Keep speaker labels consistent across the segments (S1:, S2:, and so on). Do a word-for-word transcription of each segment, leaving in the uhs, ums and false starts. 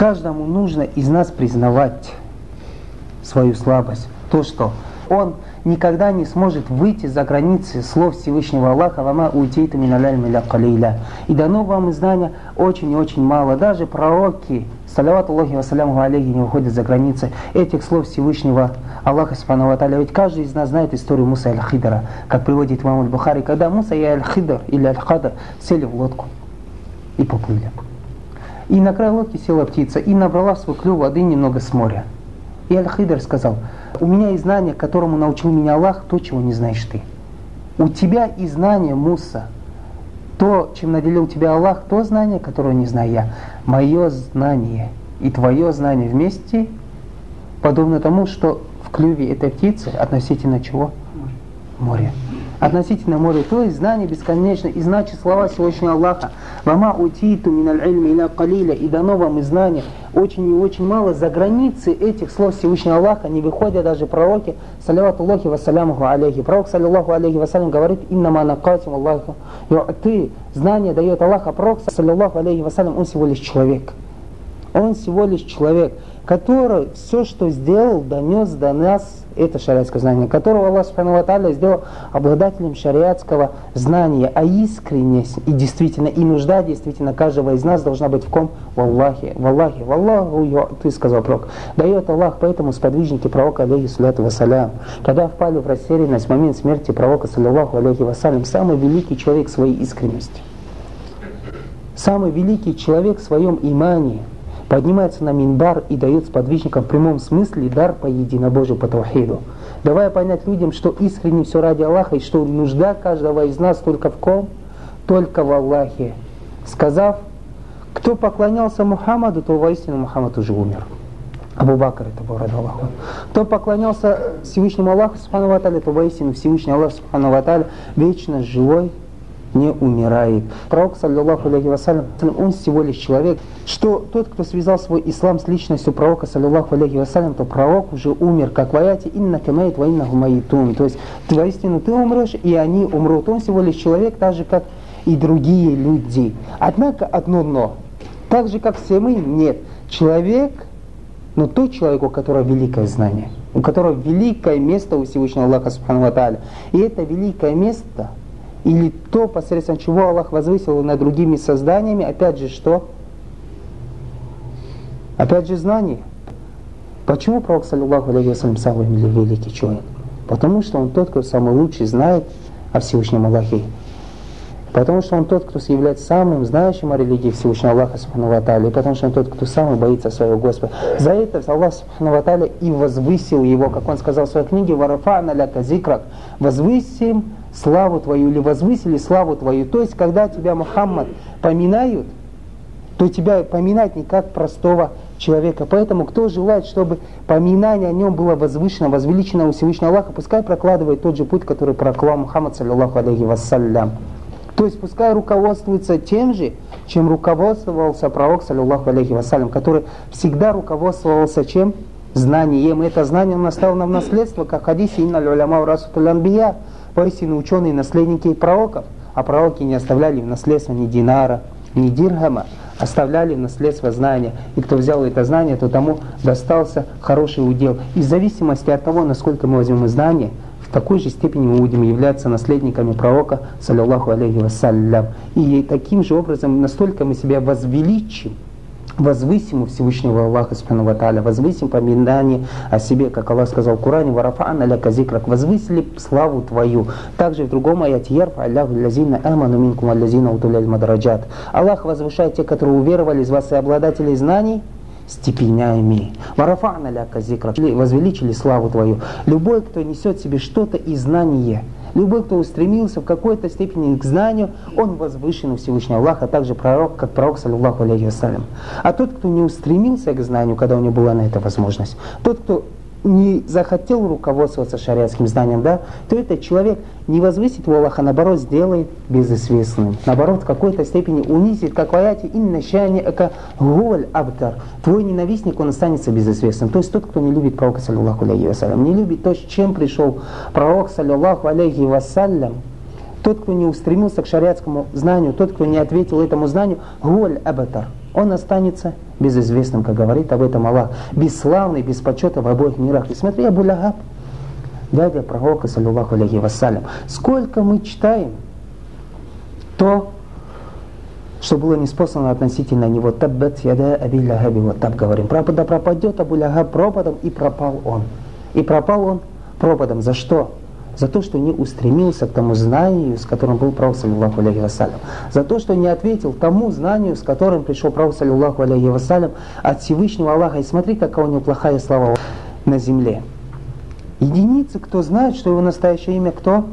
S1: Каждому нужно из нас признавать свою слабость. То, что он никогда не сможет выйти за границы слов Всевышнего Аллаха: «Вама утиту миналь ильми илля калиля». И дано вам и знания очень и очень мало. Даже пророки, салавату Аллахи вассаляму алейхи, не выходят за границы этих слов Всевышнего Аллаха субхану ва тааля. Ведь каждый из нас знает историю Муса и Аль-Хидра, как приводит имам Аль-Бухари, когда Муса и Аль-Хидр или Аль-Хадр сели в лодку и поплыли. И на край лодки села птица и набрала в свой клюв воды немного с моря. И Аль-Хидр сказал: у меня есть знание, которому научил меня Аллах, то, чего не знаешь ты. У тебя и знание, Муса, то, чем наделил тебя Аллах, то знание, которое не знаю я. Мое знание и твое знание вместе подобно тому, что в клюве этой птицы относительно чего? Море. Относительно моря, то есть знание бесконечно. И значит слова Всевышнего Аллаха: «Вама утиту миналь ильми илля калиля», и дано вам и знания очень и очень мало. За границы этих слов Всевышнего Аллаха не выходят даже пророки, салявату Аллахи вассалямуху алейхи. Пророк, саллиллаху алейхи вассалям, говорит: «Иннама накатим Аллаху». Ты, знание дает Аллах, а пророк, саллиллаху алейхи вассалям, он всего лишь человек. Он всего лишь человек, который все, что сделал, донес до нас это шариатское знание, которого Аллах субхану ва тааля сделал обладателем шариатского знания. А искренность и действительно, и нужда действительно каждого из нас должна быть в ком? В Аллахе. В Аллахе. В Аллаху, ты сказал пророк. Дает Аллах, поэтому сподвижники пророка, алейхи салляту вассалям, когда впали в растерянность в момент смерти пророка, саллиллаху алейхи вассалям, самый великий человек в своей искренности, самый великий человек в своем имане, поднимается на минбар и дает сподвижникам в прямом смысле дар по единобожию, по тавхиду, давая понять людям, что искренне все ради Аллаха, и что нужда каждого из нас только в ком? Только в Аллахе. Сказав: кто поклонялся Мухаммаду, то воистину Мухаммад уже умер. Абу Бакр, это был ради Аллаха. Кто поклонялся Всевышнему Аллаху субхану ва тааля, то воистину Всевышний Аллах субхану ва тааля вечно живой, не умирает. Пророк, саллиллаху алейхи вассалям, он всего лишь человек, что тот, кто связал свой ислам с личностью пророка, саллиллаху алейхи вассалям, то пророк уже умер, как в аяте: «Иннака майит ва иннахум майитун». То есть, воистину ты умрешь, и они умрут. Он всего лишь человек, так же, как и другие люди. Однако одно но. Так же, как все мы, нет. Человек, но тот человек, у которого великое знание, у которого великое место у Всевышнего Аллаха субхану ва тааля. И это великое место, или то, посредством чего Аллах возвысил над другими созданиями, опять же что? Опять же знание. Почему пророк, саллиллаху алейхи вассалям, самый великий человек? Потому что он тот, кто самый лучший знает о Всевышнем Аллахе. Потому что он тот, кто является самым знающим о религии Всевышнего Аллаха субхану ва тааля. И потому что он тот, кто самый боится своего Господа. За это Аллах субхану ва тааля и возвысил его, как он сказал в своей книге: «Варафа'на ляка зикрак». Возвысим славу твою, или возвысили славу твою. То есть, когда тебя, Мухаммад, поминают, то тебя поминать не как простого человека. Поэтому, кто желает, чтобы поминание о нем было возвышено, возвеличено у Всевышнего Аллаха, пускай прокладывает тот же путь, который проклал Мухаммад, саллиллаху алейхи вассалям. То есть, пускай руководствуется тем же, чем руководствовался пророк, саллиллаху алейхи вассалям, который всегда руководствовался чем? Знанием. И это знание он оставил нам в наследство, как в хадисе: «Инналь уляма варасатуль анбия». Поистину ученые наследники пророков, а пророки не оставляли в наследство ни динара, ни дирхама, оставляли в наследство знания. И кто взял это знание, то тому достался хороший удел. И в зависимости от того, насколько мы возьмем знания, в такой же степени мы будем являться наследниками пророка, саллиллаху алейхи вассалям. И таким же образом, настолько мы себя возвеличим, возвысим у Всевышнего Аллаха субхану ва тааля, возвысим поминание о себе, как Аллах сказал в Коране: «Варафа'на ляка зикрак», возвысили славу твою. Также в другом аяте: «Ярфа Аллаху лазина аману минкум аллазина утуль ильма дараджат». Аллах возвышает тех, которые уверовали из вас, и обладателей знаний, степенями. «Варафа'на ляка зикрак», возвеличили славу твою. Любой, кто несет в себе что-то из знания, любой, кто устремился в какой-то степени к знанию, он возвышен у Всевышнего Аллаха, а также пророк, как пророк, саллиллаху алейхи вассалям. А тот, кто не устремился к знанию, когда у него была на это возможность, тот, кто не захотел руководствоваться шариатским знанием, да, то этот человек не возвысит его Аллаха, наоборот, сделает безызвестным. Наоборот, в какой-то степени унизит, как в аяте: «Инна шани'ака гуаль абтар». Твой ненавистник, он останется безызвестным. То есть тот, кто не любит пророка, саллиллаху алейхи вассалям, не любит то, с чем пришел пророк, саллиллаху алейхи вассалям, тот, кто не устремился к шариатскому знанию, тот, кто не ответил этому знанию, гуаль абтар. он останется безызвестным, как говорит об этом Аллах, бесславный, без почета в обоих мирах. И смотри, Абу Лахаб, дядя пророка, саллаллаху алейхи вассалям, сколько мы читаем то, что было неспослано относительно него. Таббат яда Аби Лахаби, вот так говорим. Да пропадет Абу Лахаб пропадом, и пропал он. И пропал он пропадом. За что? За то, что не устремился к тому знанию, с которым был пророк, саллаллаху алейхи вассалям. За то, что не ответил тому знанию, с которым пришел пророк, саллаллаху алейхи вассалям, от Всевышнего Аллаха. И смотри, какая у него плохая слава на земле. Единицы, кто знает, что его настоящее имя кто?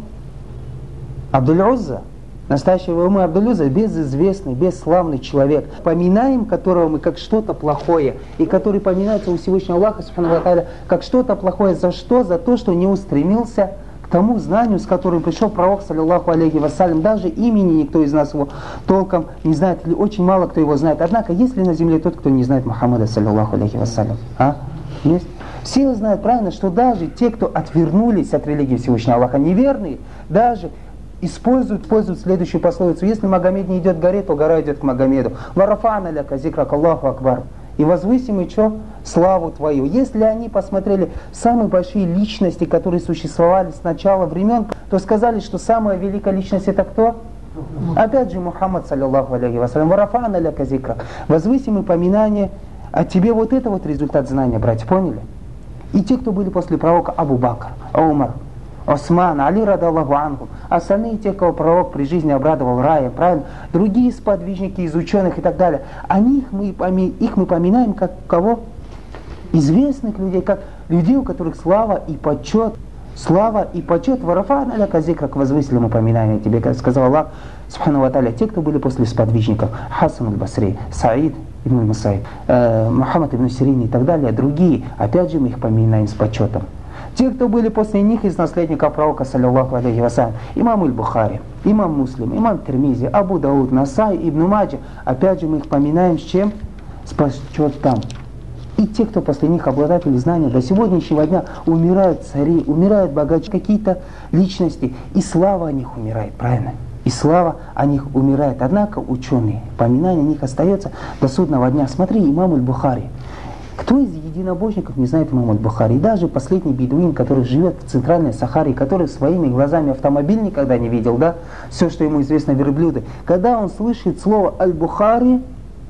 S1: Абдуль-Узза. Настоящее его имя Абдуль-Узза, безызвестный, бесславный человек, поминаем которого мы как что-то плохое, и который поминается у Всевышнего Аллаха, субхану ва тааля, как что-то плохое. За что? За то, что не устремился к тому знанию, с которым пришел пророк, саллаллаху алейхи вассалям. Даже имени никто из нас его толком не знает, или очень мало кто его знает. Однако, есть ли на земле тот, кто не знает Мухаммада, саллаллаху алейхи вассалям? А? Есть? Все знают правильно, что даже те, кто отвернулись от религии Всевышнего Аллаха, неверные, даже используют, используют следующую пословицу: если Магомед не идет к горе, то гора идет к Магомеду. Варафана ляка зикрак Аллаху акбар. И возвысим мы что? Славу твою. Если они посмотрели самые большие личности, которые существовали с начала времен, то сказали, что самая великая личность это кто? Опять же Мухаммад, саллаллаху алейхи вассалям. Варафана ляка зикрак. Возвысим и поминание. А тебе вот это вот результат знания, братья, поняли? И те, кто были после пророка: Абу Бакр, Умар, Осман, Али радаллаху анху, остальные те, кого пророк при жизни обрадовал раем, правильно? Другие сподвижники из ученых и так далее. О них мы, их мы поминаем как кого? Известных людей, как людей, у которых слава и почет. Слава и почет. Варафан аля казик, как возвысили мы поминаем тебе, как сказал Аллах, субхану ва тааля, те, кто были после сподвижников: Хасан аль-Басри, Саид ибн Мусайб, э, Мухаммад ибн Сирин и так далее, другие, опять же мы их поминаем с почетом. Те, кто были после них из наследников пророка, саллаллаху алейхи вассалям: имам аль-Бухари, имам Муслим, имам Тирмизи, Абу Дауд, Насай, Ибн Маджа, опять же мы их поминаем с чем? С почетом. И те, кто после них обладатели знания, до сегодняшнего дня умирают цари, умирают богачи, какие-то личности, и слава о них умирает, правильно? И слава о них умирает. Однако ученые, поминание о них остается до судного дня. Смотри, имам аль-Бухари. Кто из единобожников не знает имама аль-Бухари? И даже последний бедуин, который живет в центральной Сахаре, который своими глазами автомобиль никогда не видел, да? Все, что ему известно, верблюды. Когда он слышит слово аль-Бухари,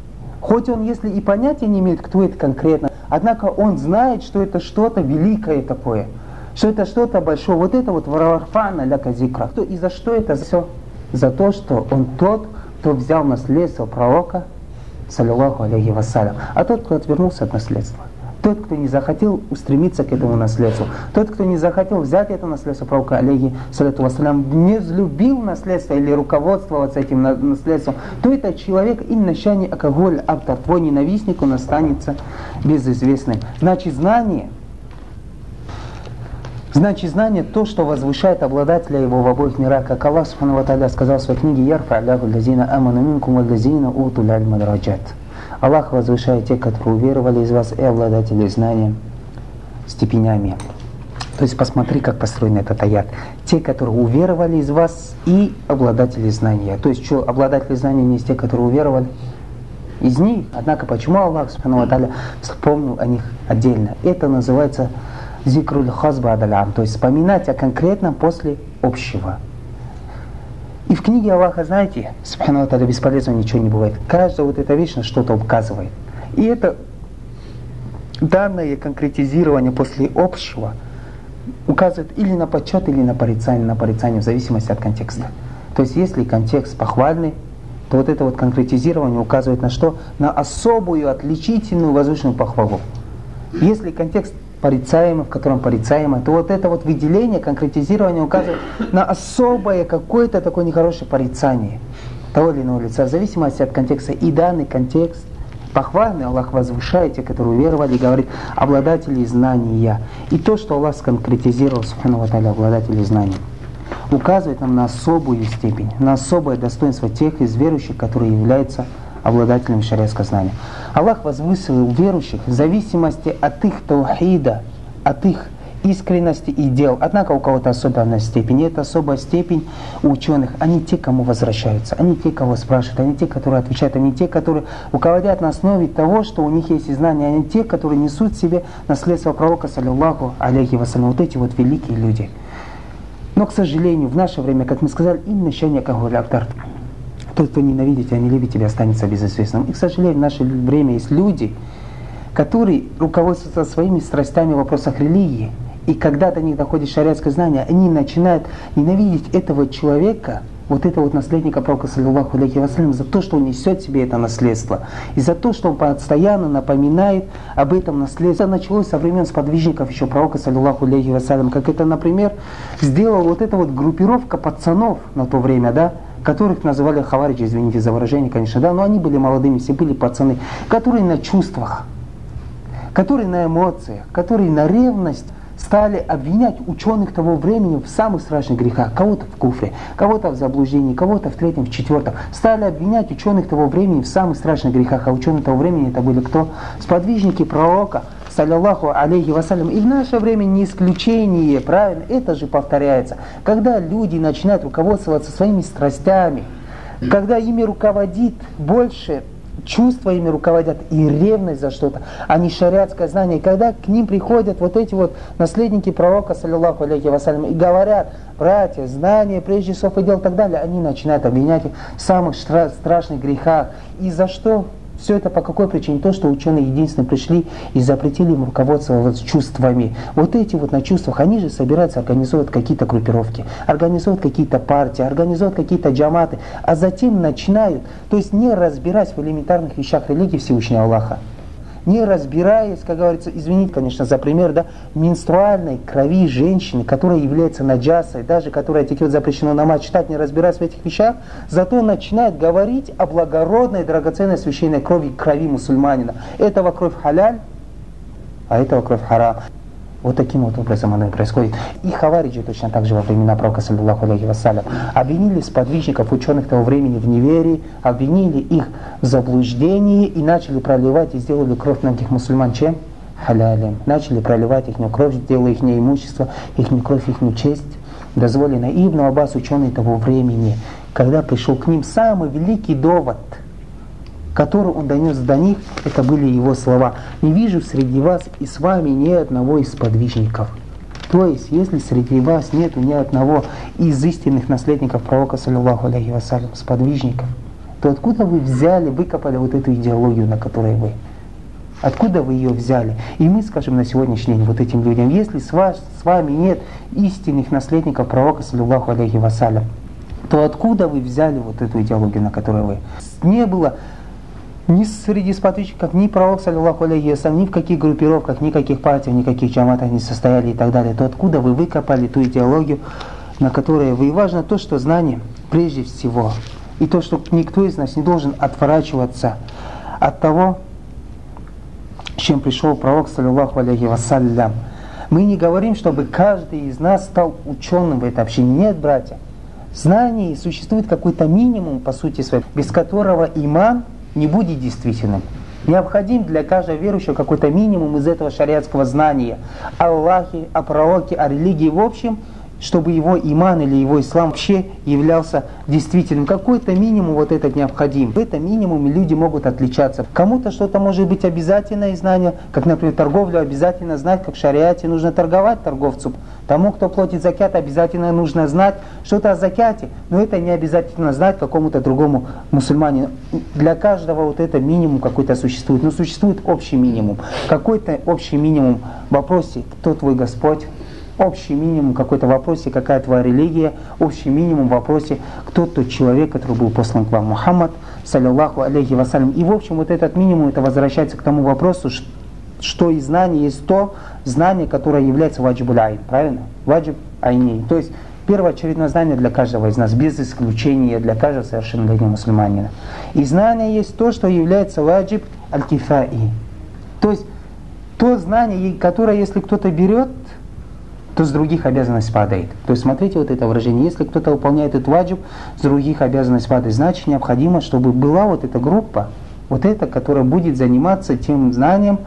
S1: хоть он, если и понятия не имеет, кто это конкретно, однако он знает, что это что-то великое такое, что это что-то большое. Вот это вот варафана ляка зикра. И за что это все? За то, что он тот, кто взял наследство пророка, саллаллаху алейхи вассалям. А тот, кто отвернулся от наследства, тот, кто не захотел устремиться к этому наследству, тот, кто не захотел взять это наследство пророка, алейхи саллату вассалям, не взлюбил наследство или руководствоваться этим наследством, то этот человек им нащани алкоголь, автор, твой ненавистник, он останется безызвестным. Значит, знание, значит, знание то, что возвышает обладателя его в обоих мирах, как Аллах субхану ва тааля сказал в своей книге: «Ярфа аллаху лазина аману минкум ва лазина утул альма дараджат». Аллах возвышает тех, которые уверовали из вас, и обладатели знанием степенями. То есть посмотри, как построен этот аят. Те, которые уверовали из вас, и обладатели знания. То есть что, обладатели знания не из тех, которые уверовали? Из них. Однако почему Аллах субхану ва тааля вспомнил о них отдельно? Это называется зикруль хас ба'даль ам, то есть вспоминать о конкретном после общего. И в книге Аллаха, знаете, субхану ва тааля, бесполезно ничего не бывает. Каждая вот эта вещь на что-то указывает. И это данное конкретизирование после общего указывает или на почет, или на порицание, на порицание, в зависимости от контекста. То есть если контекст похвальный, то вот это вот конкретизирование указывает на что? На особую, отличительную, возвышенную похвалу. Если контекст порицаемый, в котором порицаемо, то вот это вот выделение, конкретизирование указывает на особое какое-то такое нехорошее порицание того или иного лица, в зависимости от контекста. И данный контекст похвальный Аллах возвышает те, которые уверовали, и говорит: обладатели знания. И то, что Аллах сконкретизировал, субхану ва тааля, обладатели знаний, указывает нам на особую степень, на особое достоинство тех из верующих, которые являются обладателями шариатского знания. Аллах возвысил верующих в зависимости от их таухида, от их искренности и дел. Однако у кого-то особенная степень. И эта особая степень у ученых. Они те, кому возвращаются. Они те, кого спрашивают. Они те, которые отвечают. Они те, которые руководят на основе того, что у них есть и знания. Они те, которые несут в себе наследство пророка, саллиллаху алейхи вассалям. Вот эти вот великие люди. Но, к сожалению, в наше время, как мы сказали, именно щания кахуляктар. Тот, кто ненавидит тебя, не любит тебя, останется безызвестным. И, к сожалению, в наше время есть люди, которые руководствуются своими страстями в вопросах религии. И когда до них доходит шариатское знание, они начинают ненавидеть этого человека, вот этого вот наследника пророка, саллиллаху алейхи вассалям, за то, что он несет в себе это наследство. И за то, что он постоянно напоминает об этом наследстве. Это началось со времен сподвижников еще пророка, саллиллаху алейхи вассалям. Как это, например, сделала вот эта вот группировка пацанов на то время, да, которых называли хавариджи, извините за выражение, конечно, да, но они были молодыми, все были пацаны, которые на чувствах, которые на эмоциях, которые на ревность стали обвинять ученых того времени в самых страшных грехах. Кого-то в куфре, кого-то в заблуждении, кого-то в третьем, в четвертом. Стали обвинять ученых того времени в самых страшных грехах. А ученые того времени это были кто? Сподвижники пророка, саллиллаху алейхи вассалям. И в наше время не исключение, правильно? Это же повторяется. Когда люди начинают руководствоваться своими страстями, когда ими руководит больше чувства, ими руководят и ревность за что-то, а не шариатское знание. И когда к ним приходят вот эти вот наследники пророка, саллиллаху алейхи вассалям, и говорят: братья, знание прежде слов и дел и так далее, они начинают обвинять их в самых стра- страшных грехах. И за что? Все это по какой причине? То, что ученые единственно пришли и запретили им руководствоваться чувствами. Вот эти вот на чувствах, они же собираются организовывать какие-то группировки, организовывать какие-то партии, организовывать какие-то джаматы, а затем начинают, то есть не разбираясь в элементарных вещах религии Всевышнего Аллаха, не разбираясь, как говорится, извините, конечно, за пример, да, менструальной крови женщины, которая является наджасой, даже которая текет, запрещено намаз читать, не разбираясь в этих вещах, зато начинает говорить о благородной, драгоценной священной крови, крови мусульманина. Этого кровь халяль, а этого кровь харам. Вот таким вот образом оно и происходит. И хавариджи точно так же во времена пророка, саллиллаху алейхи вассалям, обвинили сподвижников, ученых того времени в неверии, обвинили их в заблуждении и начали проливать и сделали кровь многих мусульман чем? Халялем. Начали проливать их кровь, сделали их имущество, их кровь, их честь дозволено. И Ибн Аббас, ученый того времени, когда пришел к ним самый великий довод, который он донес до них, это были его слова: «Не вижу среди вас и с вами ни одного из сподвижников». То есть, если среди вас нет ни одного из истинных наследников пророка, саллиллаху алейхи вассалям, сподвижников, то откуда вы взяли, выкопали вот эту идеологию, на которой вы? Откуда вы ее взяли? И мы скажем на сегодняшний день вот этим людям: если с, вас, с вами нет истинных наследников пророка, саллиллаху алейхи вассалям, то откуда вы взяли вот эту идеологию, на которой вы? Не было ни среди сподвижников, ни пророк, саллиллаху алейхи вассалям, ни в каких группировках, никаких партиях, никаких джаматах не состояли и так далее, то откуда вы выкопали ту идеологию, на которой вы? И важно то, что знание прежде всего, и то, что никто из нас не должен отворачиваться от того, с чем пришел пророк, саллиллаху алейхи вассалям. Мы не говорим, чтобы каждый из нас стал ученым в этой общине. Нет, братья. В знании существует какой-то минимум, по сути своей, без которого иман не будет действительным. Необходим для каждого верующего какой-то минимум из этого шариатского знания о Аллахе, о пророке, о религии в общем, чтобы его иман или его ислам вообще являлся действительным. Какой-то минимум вот этот необходим. В этом минимуме люди могут отличаться. Кому-то что-то может быть обязательное знание, как, например, торговлю обязательно знать, как в шариате нужно торговать торговцу. Тому, кто платит закят, обязательно нужно знать что-то о закяте, но это не обязательно знать какому-то другому мусульманину. Для каждого вот это минимум какой-то существует, но существует общий минимум. Какой-то общий минимум в вопросе: кто твой Господь? Общий минимум в какой-то вопросе: какая твоя религия? Общий минимум в вопросе: кто тот человек, который был послан к вам? Мухаммад, саллиллаху алейхи вассалям. И в общем вот этот минимум, это возвращается к тому вопросу, что из знаний есть то знание, которое является ваджибуль айн, правильно? Ваджиб айни. То есть первоочередное знание для каждого из нас, без исключения для каждого совершеннолетнего мусульманина. И знание есть то, что является ваджиб аль-кифаи. То есть то знание, которое если кто-то берет, то с других обязанность падает. То есть смотрите вот это выражение: если кто-то выполняет этот ваджиб, с других обязанность падает. Значит, необходимо, чтобы была вот эта группа, вот эта, которая будет заниматься тем знанием,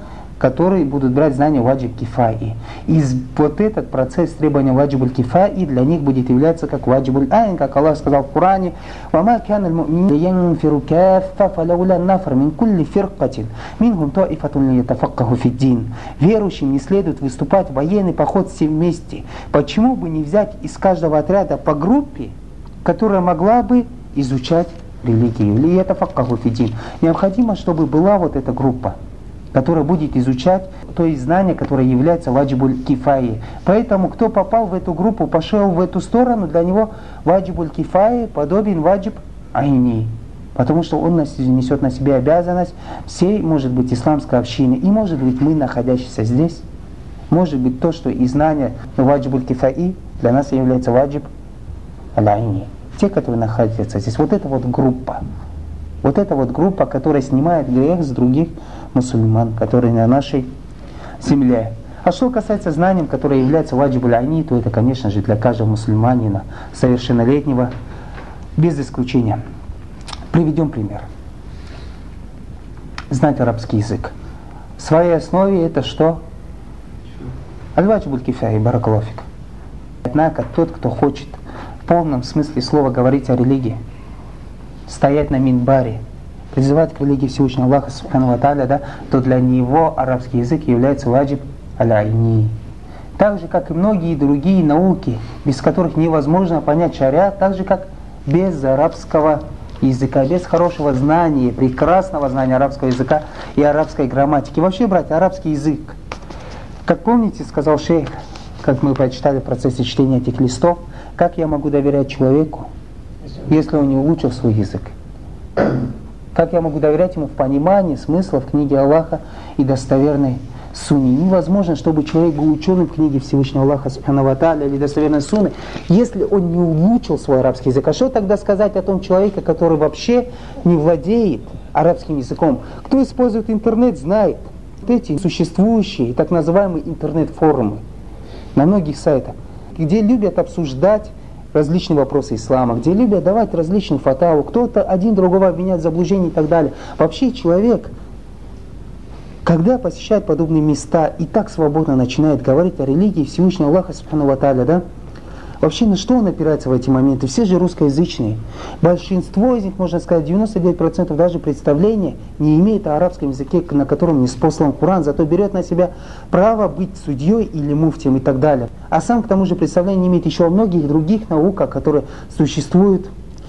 S1: которые будут брать знания ваджиб кифаи. И вот этот процесс требования ваджибуль кифаи для них будет являться как ваджибуль айн, как Аллах сказал в Коране: «Вама кана аль-му'минун янфиру каффа фалаула нафар мин кулли фиркатин минхум таифатун лиятафаккаху фид-дин». Верующим не следует выступать в военный поход все вместе. Почему бы не взять из каждого отряда по группе, которая могла бы изучать религию? Лиятафаккаху фид-дин. Необходимо, чтобы была вот эта группа, которая будет изучать то есть знание, которое является ваджибуль кифаи. Поэтому, кто попал в эту группу, пошел в эту сторону, для него ваджибуль кифаи подобен ваджиб айни. Потому что он несет на себе обязанность всей, может быть, исламской общины. И может быть, мы, находящиеся здесь, может быть, то, что и знание ваджибуль кифаи для нас является ваджиб аль-айни. Те, которые находятся здесь. Вот это вот группа. Вот эта вот группа, которая снимает грех с других мусульман, которые на нашей земле. А что касается знаний, которые являются ваджибуль айни, то это, конечно же, для каждого мусульманина, совершеннолетнего, без исключения. Приведем пример. Знать арабский язык. В своей основе это что? Аль-ваджибуль кифаи, баракаллаху фик. Однако тот, кто хочет в полном смысле слова говорить о религии, стоять на минбаре, призывать к религии Всевышнего Аллаха Субхану ва Тааля, да, то для него арабский язык является ваджиб аль-айни. Так же, как и многие другие науки, без которых невозможно понять шариат, так же, как без арабского языка, без хорошего знания, прекрасного знания арабского языка и арабской грамматики. Вообще, братья, арабский язык, как помните, сказал шейх, как мы прочитали в процессе чтения этих листов, как я могу доверять человеку, если он не улучшил свой язык? Как я могу доверять ему в понимании смысла в книге Аллаха и достоверной сунне? Невозможно, чтобы человек был ученым в книге Всевышнего Аллаха Субхану ва Тааля или достоверной сунны, если он не улучшил свой арабский язык. А что тогда сказать о том человеке, который вообще не владеет арабским языком? Кто использует интернет, знает эти существующие так называемые интернет-форумы на многих сайтах, где любят обсуждать различные вопросы ислама, где любят давать различные фатавы, кто-то один другого обвиняет в заблуждении и так далее. Вообще человек, когда посещает подобные места и так свободно начинает говорить о религии Всевышнего Аллаха Субхану ва Тааля, да, вообще на что он опирается в эти моменты? Все же русскоязычные. Большинство из них, можно сказать, девяносто девять процентов даже представления не имеет о арабском языке, на котором не спослан Коран, зато берет на себя право быть судьей или муфтием и так далее. А сам к тому же представления не имеет еще о многих других науках, которые существуют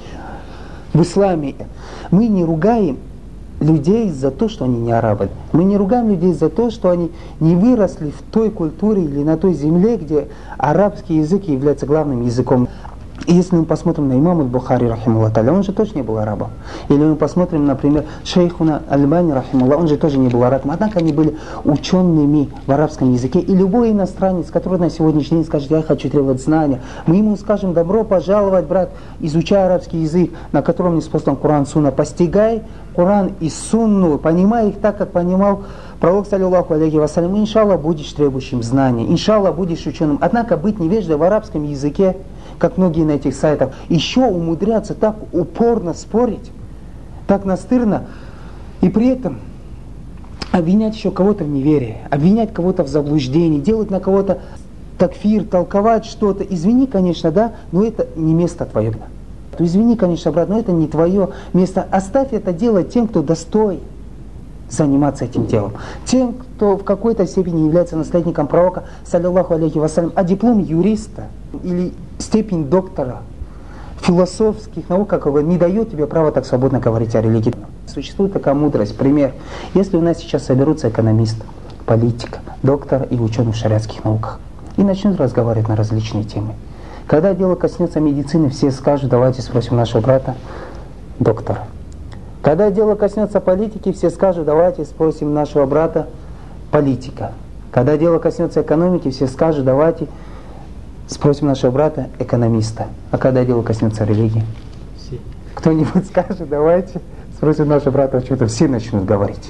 S1: в исламе. Мы не ругаем людей за то, что они не арабы. Мы не ругаем людей за то, что они не выросли в той культуре или на той земле, где арабский язык является главным языком. И если мы посмотрим на имама Аль-Бухари, рахималлах та'аля, он же точно не был арабом. Или мы посмотрим, например, шейхуна Аль-Бани, рахималлах, он же тоже не был арабом. Однако они были учеными в арабском языке. И любой иностранец, который на сегодняшний день скажет: я хочу требовать знания, мы ему скажем: добро пожаловать, брат, изучай арабский язык, на котором не спослан Коран, Сунна. Постигай Коран и Сунну, понимай их так, как понимал пророк, саллиллаху алейхи вассалям. Иншаллах, будешь требующим знаний, иншаллах, будешь ученым. Однако быть невеждой в арабском языке, как многие на этих сайтах, еще умудряться так упорно спорить, так настырно, и при этом обвинять еще кого-то в неверии, обвинять кого-то в заблуждении, делать на кого-то такфир, толковать что-то. Извини, конечно, да, но это не место твое. Извини, конечно, брат, но это не твое место. Оставь это дело тем, кто достоин заниматься этим делом. Тем, кто в какой-то степени является наследником пророка, саллиллаху алейхи вассалям, а диплом юриста или степень доктора философских наук, как бы, не дает тебе права так свободно говорить о религии. Существует такая мудрость. Пример. Если у нас сейчас соберутся экономист, политик, доктор и ученый в шариатских науках и начнут разговаривать на различные темы, когда дело коснется медицины, все скажут: давайте спросим нашего брата, доктора. Когда дело коснется политики, все скажут: давайте спросим нашего брата, политика. Когда дело коснется экономики, все скажут: давайте спросим нашего брата, экономиста. А когда дело коснется религии, кто-нибудь скажет: давайте спросим нашего брата учителя. Все начнут говорить.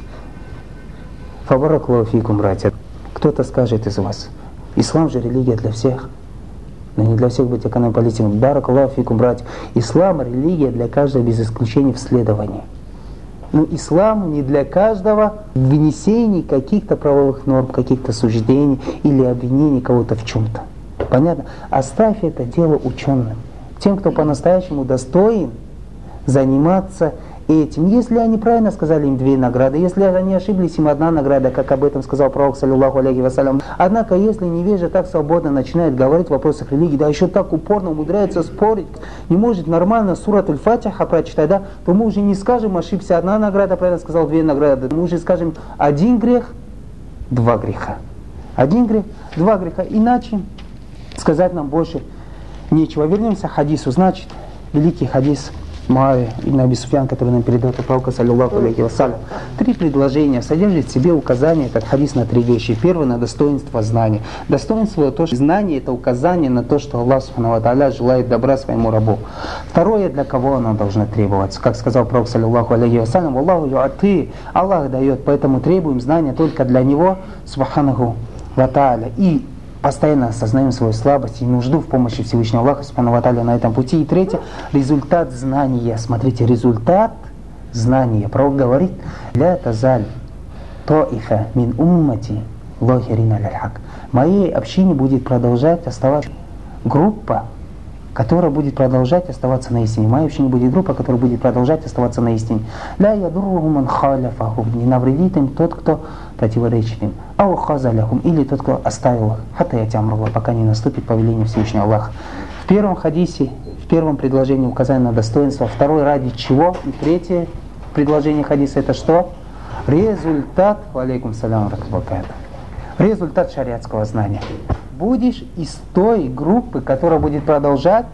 S1: Фабаракаллаху фикум, братья. Кто-то скажет из вас: ислам же религия для всех. Но не для всех быть эконом-политиком. Баракаллаху фикум, братья. Ислам — религия для каждого без исключения в следовании. Но ислам не для каждого вынесений каких-то правовых норм, каких-то суждений или обвинений кого-то в чем-то. Понятно? Оставь это дело ученым. Тем, кто по-настоящему достоин заниматься этим. Если они правильно сказали, им две награды. Если они ошиблись, им одна награда, как об этом сказал пророк, саллиллаху алейхи вассалям. Однако, если невежа так свободно начинает говорить в вопросах религии, да еще так упорно умудряется спорить, не может нормально сурат аль-Фатиха прочитать, да, то мы уже не скажем, ошибся, одна награда, правильно сказал, две награды. Мы уже скажем, один грех, два греха. Один грех, два греха. Иначе сказать нам больше нечего. Вернемся к хадису. Значит, великий хадис Муавия ибн Аби Суфьян, который нам передает от пророка, саллиллаху алейхи вассалям. Три предложения содержит в себе указание, этот хадис, на три вещи. Первое, на достоинство знания. Достоинство, то, что знание, это указание на то, что Аллах субхану ва тааля желает добра своему рабу. Второе, для кого оно должно требоваться. Как сказал пророк, саллиллаху алейхи вассалям, Аллаху юати, Аллах дает, поэтому требуем знания только для него, субханаху ва тааля. И постоянно осознаем свою слабость и нужду в помощи Всевышнего Аллаха субхану ва тааля на этом пути. И третье, результат знания. Смотрите, результат знания. Пророк говорит, ля тазаль таифа мин уммати лохирина ляль-хак. В моей общине будет продолжать оставаться группа, которая будет продолжать оставаться на истине. В моей общине будет группа, которая будет продолжать оставаться на истине. Ля ядурруху ман халяфахум. Не навредит им тот, кто противоречит им. Ау хазаляхум. Или тот, кто оставил их. Хата ятямрулlah, пока не наступит повеление Всевышнего Аллаха. В первом хадисе, в первом предложении указание на достоинство. Второй, ради чего. И третье предложение хадиса, это что? Результат, валейкум салям, результат шариатского знания. Будешь из той группы, которая будет продолжать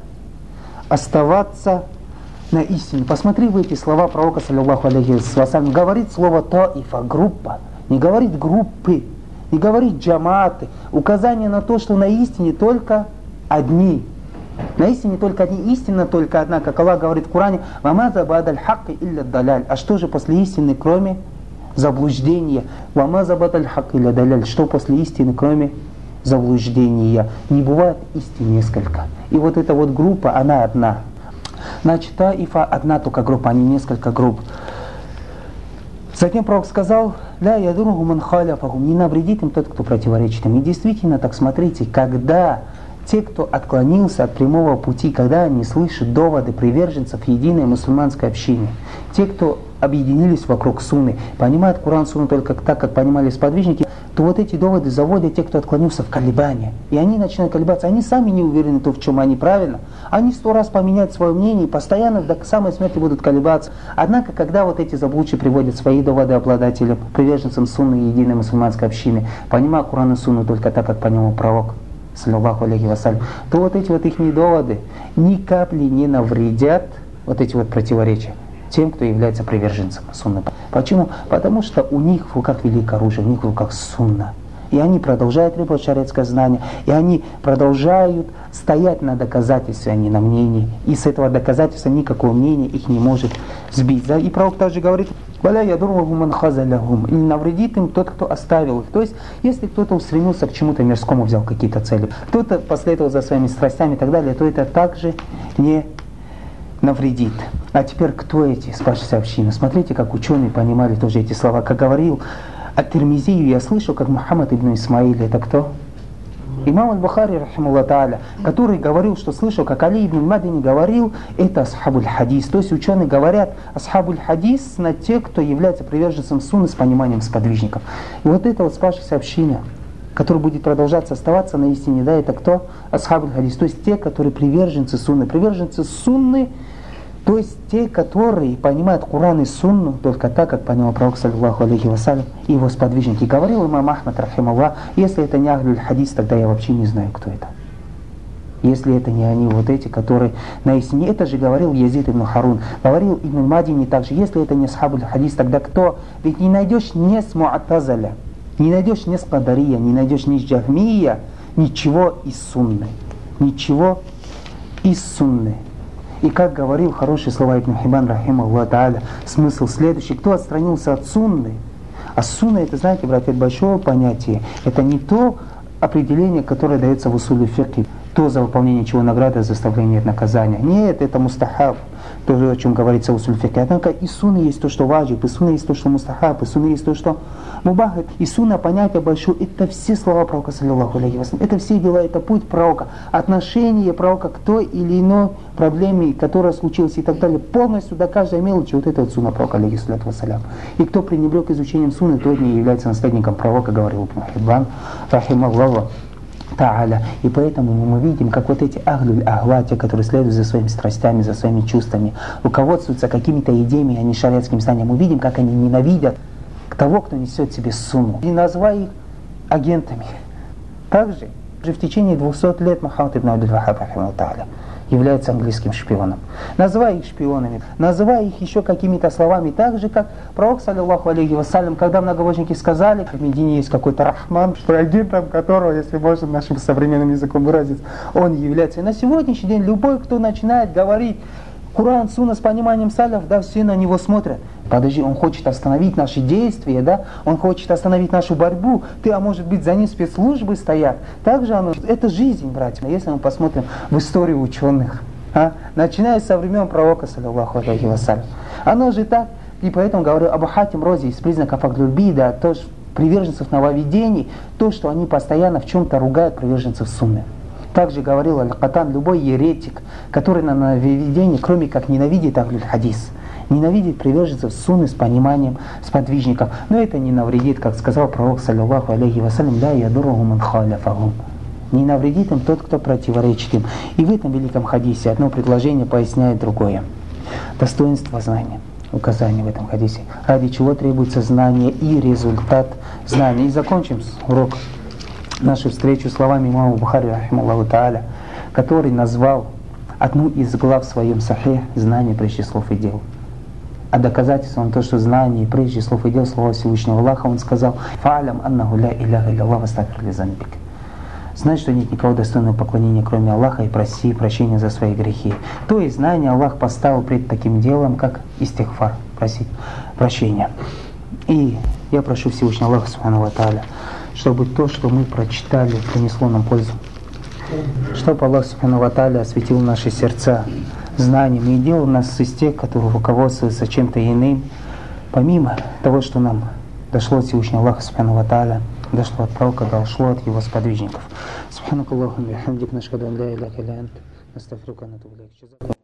S1: оставаться на истине. Посмотри в эти слова пророка, саллиллаху алейхи вассалям. Говорит слово таифа, группа. Не говорит группы, не говорит джамааты. Указание на то, что на истине только одни. На истине только одни. Истина только одна. Как Аллах говорит в Коране, «Вамаза ба'даль хакки илля даляль». А что же после истины, кроме заблуждения? «Вамаза ба'даль хакки илля даляль». Что после истины, кроме заблуждения? Не бывает истин несколько. И вот эта вот группа, она одна. Значит, таифа одна только группа, а не несколько групп. Затем пророк сказал, «Ля ядурруху ман халяфахум». Не навредит им тот, кто противоречит им. И действительно, так смотрите, когда те, кто отклонился от прямого пути, когда они слышат доводы приверженцев единой мусульманской общины, те, кто объединились вокруг сунны, понимают Коран, сунну только так, как понимали сподвижники, то вот эти доводы заводят те, кто отклонился в колебания. И они начинают колебаться. Они сами не уверены в том, в чем они правильно. Они сто раз поменяют свое мнение и постоянно до самой смерти будут колебаться. Однако, когда вот эти заблудшие приводят свои доводы обладателям, приверженцам сунны и единой мусульманской общины, понимая Коран и сунну только так, как понимал пророк, саллиллаху алейхи вассалям, то вот эти вот их доводы ни капли не навредят, вот эти вот противоречия, тем, кто является приверженцем сунны. Почему? Потому что у них в руках великое оружие, у них в руках сунна. И они продолжают требовать шариатское знание, и они продолжают стоять на доказательстве, а не на мнении. И с этого доказательства никакого мнения их не может сбить. Да? И пророк также говорит, «Валя ядурруху ман хазалахум». И навредит им тот, кто оставил их. То есть, если кто-то устремился к чему-то мирскому, взял какие-то цели, кто-то последовал за своими страстями и так далее, то это также не навредит. А теперь кто эти спасшиеся общины? Смотрите, как ученые понимали тоже эти слова. Как говорил Ат-Тирмизию, я слышал, как Мухаммад ибн Исмаиль, это кто? Имам Аль-Бухари, рахимуллах тааля, который говорил, что слышал, как Али ибн Мадини говорил, это асхабуль хадис. То есть ученые говорят, асхабуль хадис на те, кто является приверженцем сунны с пониманием сподвижников. И вот эта вот спасшаяся община, которая будет продолжаться оставаться на истине, да, это кто? Асхабуль хадис. То есть те, которые приверженцы сунны. Приверженцы сунны, то есть те, которые понимают Коран и сунну только так, как понимал пророк, саллиллаху алейхи вассалям, и его сподвижники. Говорил имам Ахмад, рахималлах, если это не ахлюль хадис, тогда я вообще не знаю, кто это. Если это не они, вот эти, которые на истине. Это же говорил Язид ибн Харун. Говорил ибн Мадини также, если это не асхабуль хадис, тогда кто? Ведь не найдешь ни с Му'тазаля, не найдешь ни с Кадария, не найдешь ни с Джахмия, ничего из сунны. Ничего из сунны. И как говорил хорошие слова Ибн Хиббан, рахимахуллах тааля, смысл следующий. Кто отстранился от сунны? А сунна, это, знаете, братья, это большое понятие. Это не то определение, которое дается в усуле фикхи, то, за выполнение чего награда, заставление от наказания. Нет, это мустахаб. то, о чем говорится у сульфика. Однако и сунна есть то, что ваджиб, и сунна есть то, что мустахаб, и сунна есть то, что мубах. И сунна, понятие большое, это все слова пророка, саллиллаху алейхи ва саллям. Это все дела, это путь пророка, отношение пророка к той или иной проблеме, которая случилась и так далее. Полностью до каждой мелочи вот это вот сунна пророка, алейхиссалату вассалям. И кто пренебрег изучением сунны, тот не является наследником пророка, говорил Ибн Хиббан, рахималлаху та'аля. И поэтому мы видим, как вот эти ахлюль ахва, те, которые следуют за своими страстями, за своими чувствами, руководствуются какими-то идеями, а не шариатским знанием. Мы видим, как они ненавидят того, кто несет в себе сунну. И назвали их агентами. Также уже в течение двухсот лет Мухаммад ибн Абдуль-Ваххаб является английским шпионом. Называя их шпионами, называя их еще какими-то словами, так же, как пророк, саллиллаху алейхи вассалям, когда многобожники сказали, в Медине есть какой-то рахман, агентом которого, если можно нашим современным языком выразиться, он является. И на сегодняшний день любой, кто начинает говорить Куран, Сунна с пониманием саляф, да, все на него смотрят. Подожди, он хочет остановить наши действия, да, он хочет остановить нашу борьбу. Ты, а может быть, за ним спецслужбы стоят. Также оно, это жизнь, братья. Если мы посмотрим в историю ученых, а, начиная со времен пророка, саллиллаху алейхи вассалям, оно же так. И поэтому говорю, Абу Хатим Рази из признаков Аглюль-Бида, тоже приверженцев нововведений, то, что они постоянно в чем-то ругают приверженцев сунны. Также говорил Аль-Катан, любой еретик, который на нововведении, кроме как ненавидит Ахлюль-Хадис, ненавидит приверженцев сунны с пониманием сподвижников. Но это не навредит, как сказал пророк, саллиллаху алейхи вассалям, ля ядурруху ман халяфахум. Не навредит им тот, кто противоречит им. И в этом великом хадисе одно предложение поясняет другое. Достоинство знания. Указание в этом хадисе. Ради чего требуется знание и результат знания. И закончим урок, нашу встречу словами имама Бухари, рахималлаху та'аля, который назвал одну из глав в своем сахих «Знание прежде слов и дел». А доказательством то, что знание прежде слов и дел слова Всевышнего Аллаха, он сказал: «Фа'алям аннаху ля иляха илля вастагфир ли занбик». Знай, что нет никого достойного поклонения, кроме Аллаха, и проси прощения за свои грехи. То есть знание Аллах поставил пред таким делом, как истигфар, просить прощения. И я прошу Всевышнего Аллаха, субхану ва тааля, чтобы то, что мы прочитали, принесло нам пользу. Чтобы Аллах, субхану ва тааля, осветил наши сердца знанием и делал нас из тех, которые руководствуются чем-то иным, помимо того, что нам дошло от Всевышнего Аллаха, субхану ва тааля, дошло от пророка, дошло от его сподвижников. Субханакаллаху ва бихамдик, нашхаду ан ля иляха илля ант, настагфирука ва натубу илейк.